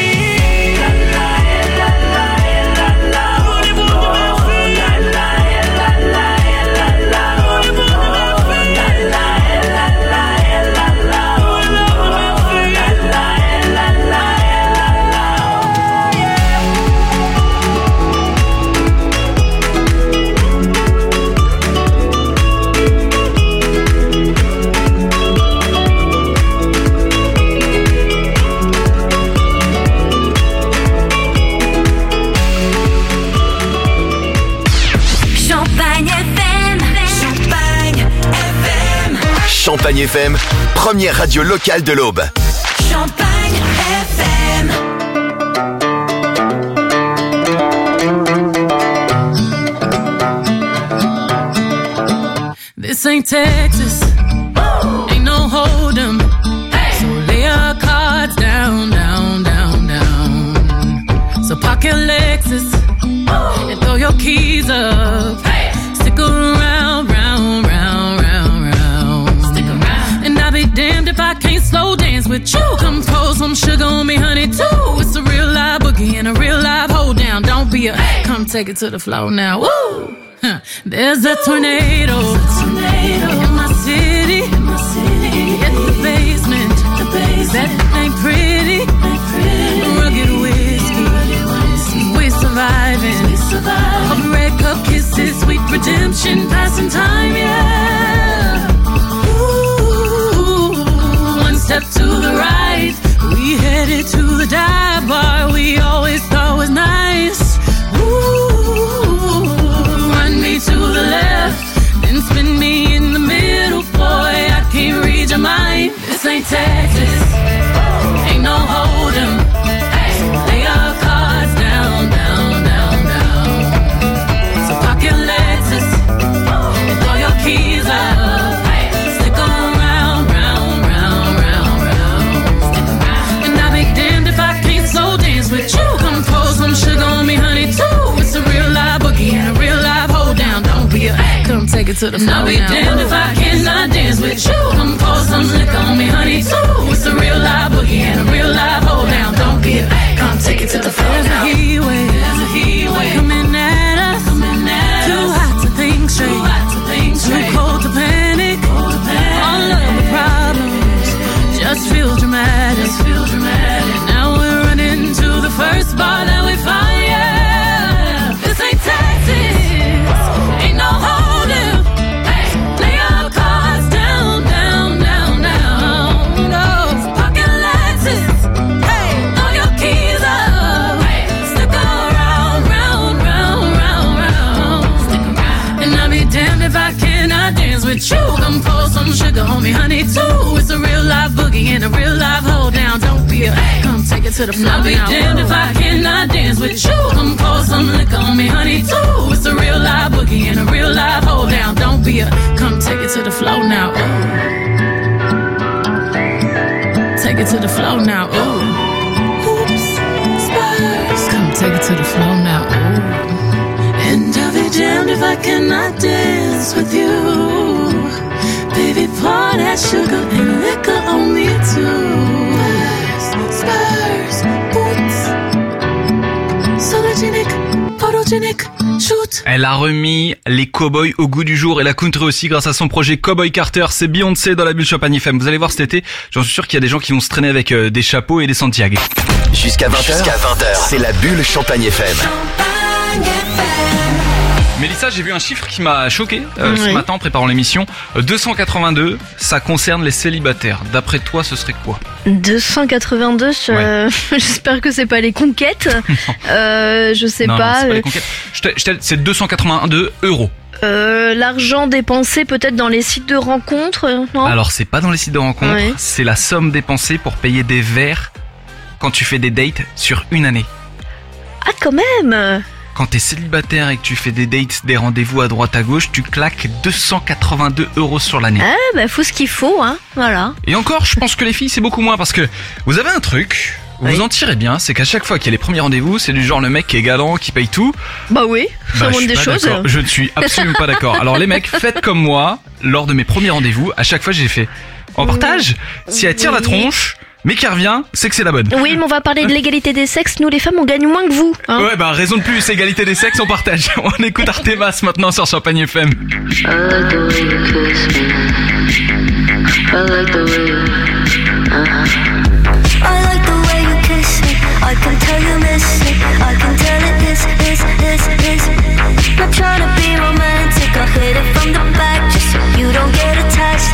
Champagne FM, première radio locale de l'Aube. Champagne FM. This ain't Texas, ain't no hold'em. So lay your cards down, down, down, down. So park your Lexus and throw your keys up. Stick around, round, round, round, round. Stick around. And I'll be damned if I can't slow dance with you. Come pour some sugar on me, honey, too. It's a real live boogie and a real live hold down. Don't be a come take it to the floor now. Woo! There's a tornado in my city. At the basement. That ain't pretty. Rugged whiskey. We're surviving. Of red cup kisses, sweet redemption, passing time, yeah. Ooh, one step to the right, we headed to the dive bar we always thought was nice. Ooh, run me to the left, then spin me in the middle, boy, I can't read your mind. This ain't Texas, ain't no hold'em. Lay your cards down, down, down, down. So park your Lexus and throw your keys up. Stick around, round, round, round, round. And I'll be damned if I can't slow dance with you. Come pour some sugar on me, honey, too. It's a real live boogie and a real live hold down. Don't be a come take it to the floor. I'll be damned if I cannot dance with you. Come pour some liquor on me, honey, too. It's a real live boogie and a real live hold down. Don't be a come take it to the floor. There's a heat wave coming at us. Too hot to think straight, too cold to panic. All of the problems just feel dramatic. Now we're running to the first bar that we find. Yeah, this ain't Texas, ain't no hold'em. Lay your cards down, down, down, down. No, pocket Lexus. Hey, throw your keys up. Stick around, round, round, round, round. And I'll be damned if I cannot dance with you. Come pour some sugar on me, honey, too. It's a real live boogie and a real live hold down. Don't be a come take it to the floor. I'll be damned if I cannot dance with you. Come pour some liquor on me, honey, too. It's a real live boogie and a real live hold down. Don't be a come take it to the floor now. Ooh. Take it to the floor now. Ooh. Oops, Spurs. Come take it to the floor now. Ooh. And I'll be damned if I cannot dance with you. Baby, pour that sugar and liquor on me too. Spurs, boots, sologenic, photogenic, shoot. Elle a remis les cowboys au goût du jour et la country aussi grâce à son projet Cowboy Carter. C'est Beyoncé dans la bulle Champagne FM. Vous allez voir cet été, j'en suis sûr qu'il y a des gens qui vont se traîner avec des chapeaux et des Santiago. Jusqu'à 20h, c'est la bulle Champagne FM. Mélissa, j'ai vu un chiffre qui m'a choqué ce matin en préparant l'émission. 282, ça concerne les célibataires. D'après toi, ce serait quoi ? 282, j'espère que c'est pas les conquêtes. Je sais non, pas. Non, c'est pas les conquêtes. C'est 282 euros. L'argent dépensé peut-être dans les sites de rencontres, non ? Alors, c'est pas dans les sites de rencontres. C'est la somme dépensée pour payer des verres quand tu fais des dates sur une année. Ah, quand même ! quand t'es célibataire et que tu fais des dates, des rendez-vous à droite à gauche, tu claques 282 € sur l'année. Ah bah faut ce qu'il faut, hein, voilà. Et encore, je pense que les filles c'est beaucoup moins parce que vous avez un truc, vous en tirez bien, c'est qu'à chaque fois qu'il y a les premiers rendez-vous, c'est du genre le mec qui est galant, qui paye tout. Bah oui, ça montre des choses. D'accord. Je ne suis absolument pas d'accord. Alors les mecs, faites comme moi, lors de mes premiers rendez-vous, à chaque fois j'ai fait en partage, si elle tire la tronche, mais qui revient, c'est que c'est la bonne. Oui, mais on va parler de l'égalité des sexes. Nous, les femmes, on gagne moins que vous. Hein. Ouais, bah raison de plus, égalité des sexes, on partage. On écoute Artemas maintenant sur Champagne FM. I can tell you miss it, I can tell it is. Not trying to be romantic, I hit it from the back just so you don't get attached.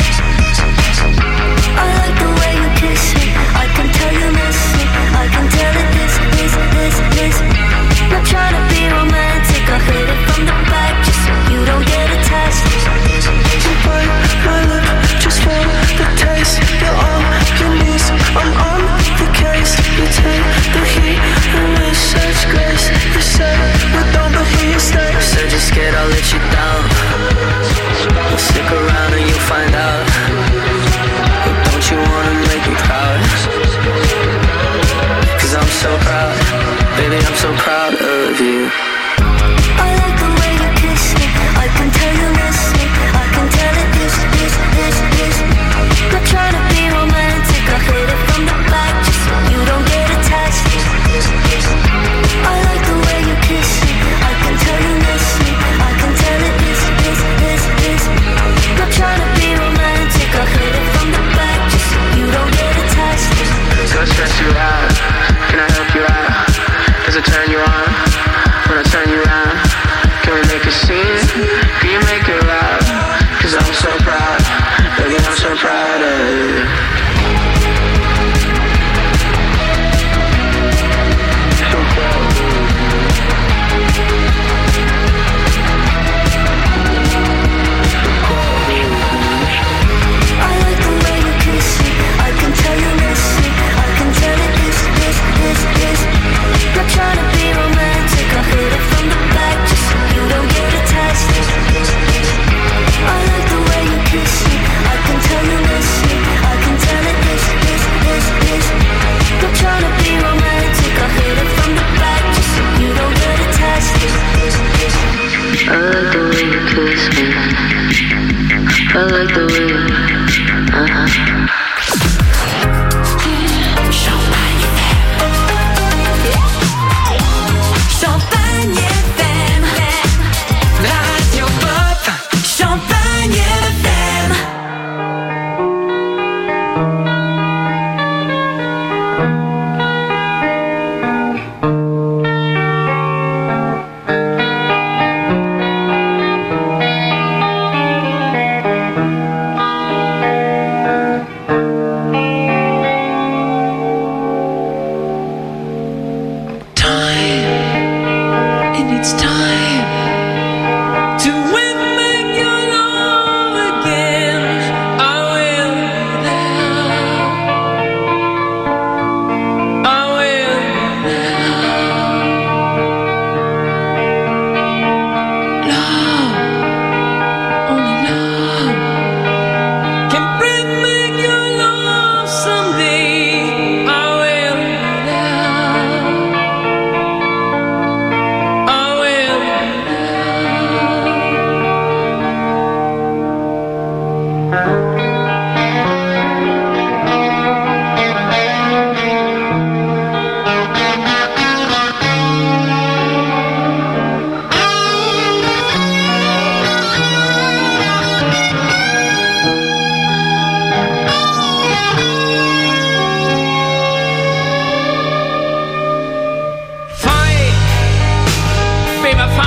I like the way you kiss it, I can tell you miss it, I can tell it is. Not trying to be romantic, I hit it from the back just so you don't get attached. You bite my lip just for the taste, you're on your knees, I'm on the case. You take the heat and with such grace. You say we don't, but here you stay. Said you're scared I'll let you down. Well, stick around and you'll find out. But don't you wanna make me proud? Cause I'm so proud, baby, I'm so proud of you. I like the way you kiss it, I can tell you miss it, I can tell it is. Not trying to be romantic, I hit it from the back just so you don't get attached. I like the way you kiss it, I can tell you miss it, I can tell it is. Not trying to be romantic, I hit it from the back just so you don't get attached. So stress you out, can I help you out? Does it turn you on when I turn you around? Can we make a scene? Can you make it loud? Cause I'm so proud, baby, I'm so proud of you. Not trying to be romantic, I hit it from the back just so you don't get attached. I like the way you kiss it, I can tell you miss it, I can tell it is. Not trying to be romantic, I hit it from the back just so you don't get attached. I like the way you kiss me, I like the way you, Champagne FM, la radio pop. Champagne FM.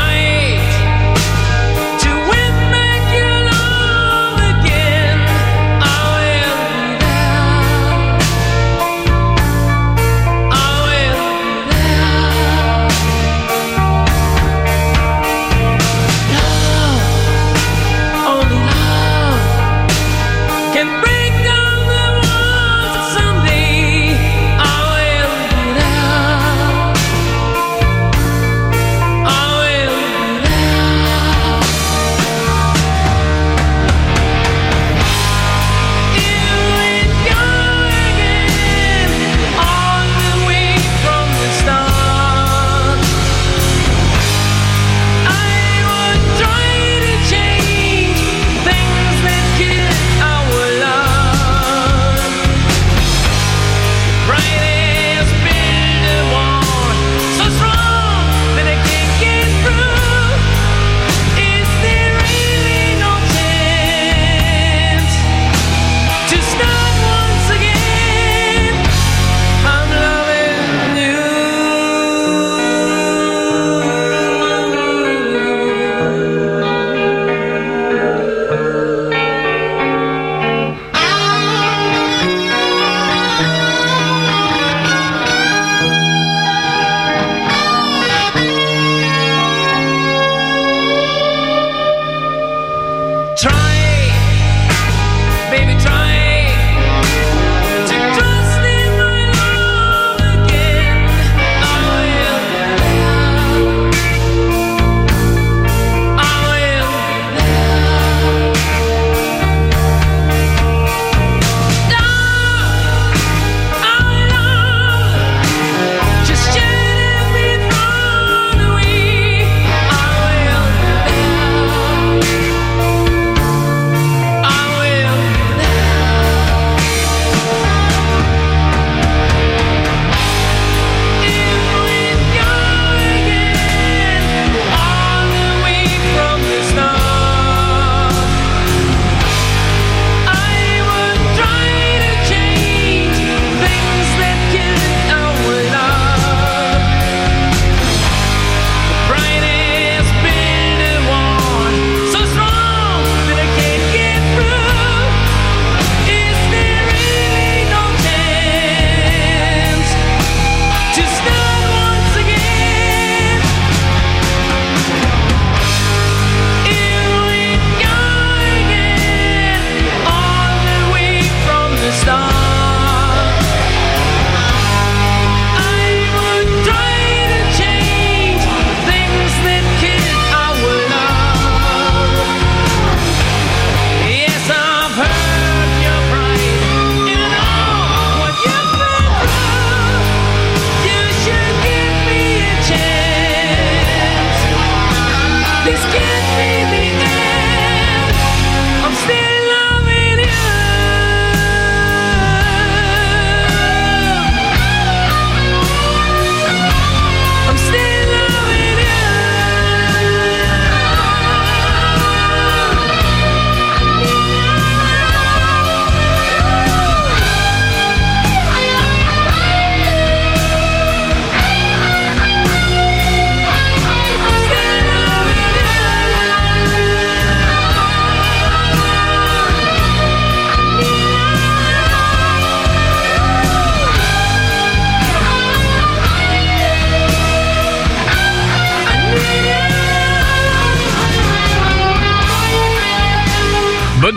fight to win back your love again.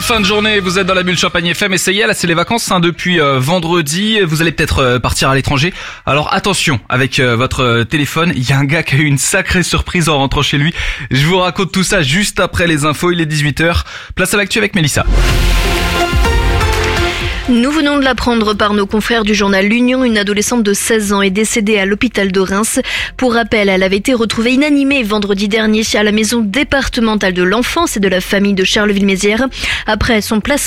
fin de journée, vous êtes dans la bulle Champagne FM et ça y est, là c'est les vacances depuis vendredi, vous allez peut-être partir à l'étranger. Alors attention avec votre téléphone, il y a un gars qui a eu une sacrée surprise en rentrant chez lui. Je vous raconte tout ça juste après les infos, il est 18h. Place à l'actu avec Mélissa. Nous venons de l'apprendre par nos confrères du journal L'Union. Une adolescente de 16 ans est décédée à l'hôpital de Reims. Pour rappel, elle avait été retrouvée inanimée vendredi dernier à la maison départementale de l'enfance et de la famille de Charleville-Mézières après son placement